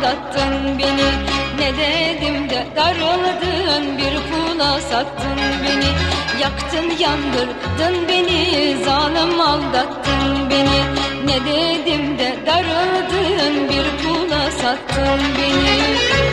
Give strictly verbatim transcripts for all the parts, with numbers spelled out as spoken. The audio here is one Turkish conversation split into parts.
aldattın beni. Ne dedim de darıldın, bir pula sattın beni. Yaktın yandırdın beni, zalim aldattın beni. Ne dedim de darıldın, bir pula sattın beni.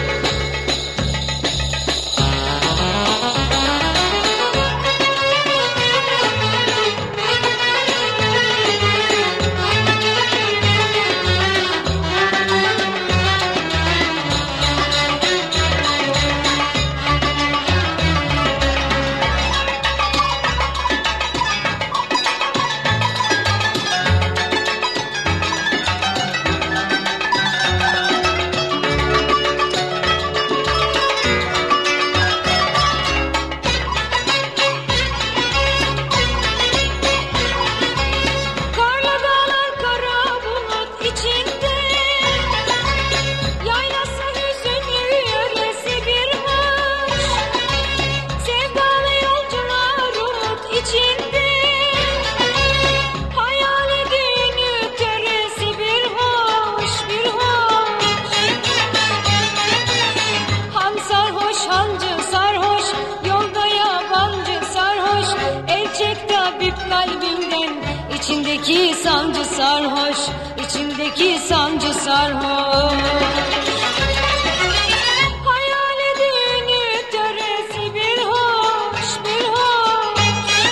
İçindeki sancı sarhoş, içindeki sancı sarhoş. Hayal edini töresi bir hoş, bir hoş.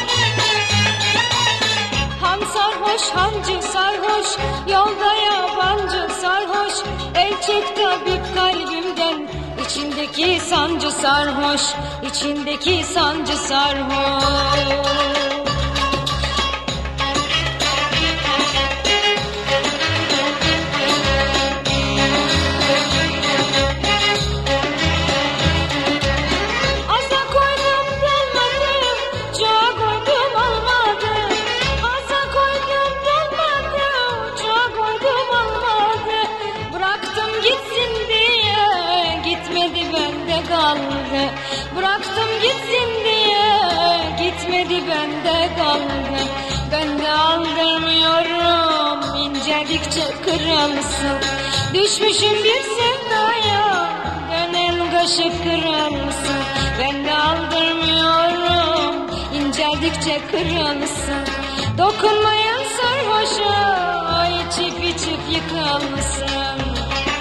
Ham sarhoş, hancı sarhoş, yolda yabancı sarhoş. El çek tabip kalbimden, içindeki sancı sarhoş, içindeki sancı sarhoş. Bıraktım gitsin diye, gitmedi bende kaldı. Ben de aldırmıyorum, incedikçe kralsın. Düşmüşüm bir sevdaya, dönen kaşı kralsın. Ben de aldırmıyorum, incedikçe kralsın. Dokunmayan sarhoşa, içip içip yıkalsın.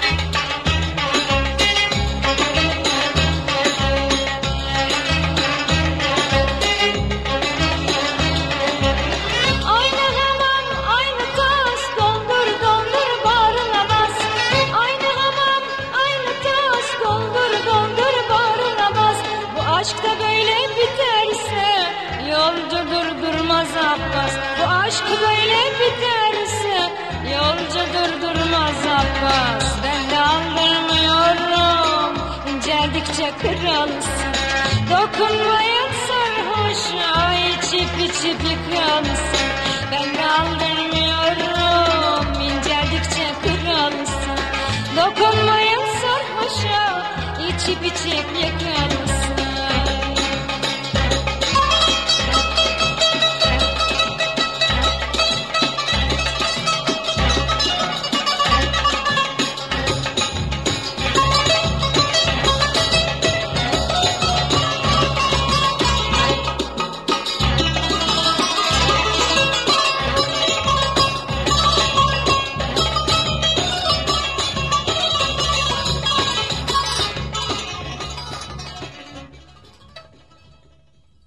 Aşk da böyle biterse yolcu durdurmaz Abbas. Bu aşk böyle biterse yolcu durdurmaz Abbas. Ben de aldırmıyorum, incedikçe kralsın. Dokunmayan sarhoşa, içip içip yıkansın. Ben de aldırmıyorum, incedikçe kralsın. Dokunmayan sarhoşa, içip içip yıkansın.